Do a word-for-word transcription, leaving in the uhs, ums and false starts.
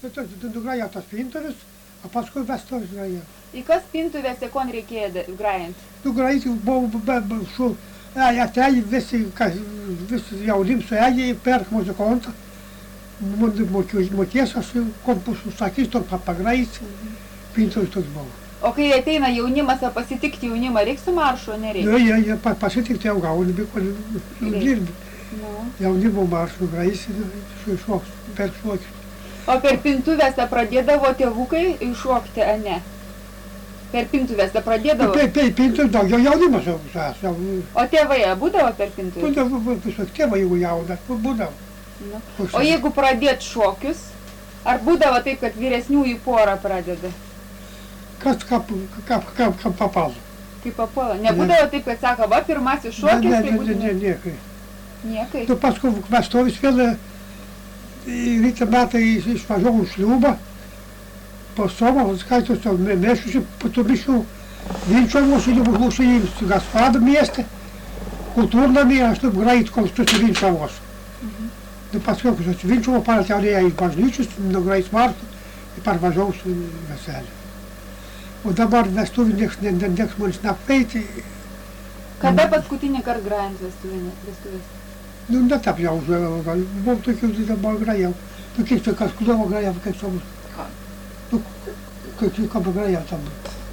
nugrajau tas pintuves, o paskui vestuves grajau. Į kas pintuvėse kon reikėjo grajant? Nugrajau, buvo su, atėjo visi, visi jaunim suėjo, perk muzikonta, mokės, aš kompus užsakys, to pagrajais, pintuves toks buvo. O kai ateina jaunimas, ar pasitikti jaunimą, reikia su maršu, o nereikia? Jo, jo, jo, pasitikti jau gauni, bet dirbi. Jaunimo maršu nugraisi, šoks, per šokius. O per pintuvėse pradėdavo tėvukai iššokti, a ne? Per pintuvėse pradėdavo? Per, per pintuvės daugiau jaunimas jau. O tėvai būdavo per pintuvės? Būdavo, visos tėvai jau jaunas, būdavo. Nu. O jeigu pradėt šokius, ar būdavo taip, kad vyresniųjų porą pradeda? Kas kaip, kaip, kaip, kaip papalo. Kaip papalo. Nebūdavo taip, kad sako, va, pirmasis šokis, ne, tai ne, būdavo? Ne, ne, niekai. Niekai? Nu, paskui vestuvis vėl ryte metai išvažiavau iš Liubą, po somo, skaitos jau mėšiusi, po tų mišių vinčiavosi, mūsų į Gaspadą mieste, kultūrnamį, aš taip greit, kol susivinčiavosi. Nu, paskui, kai susivinčiavo, paratėjo į bažnyčius, nugreit martų, ir parvažiavau su veselė. O dabar vestuvių nieks, nieks manis neapveiti. Kada paskutinį kartą grajant vestuvės? Nu, ne taip jau, gal, buvom tokių, dabar grajau. Nu, kiek tai kas, kodėl grajau, kaip savus. Nu, kaip grajau tam.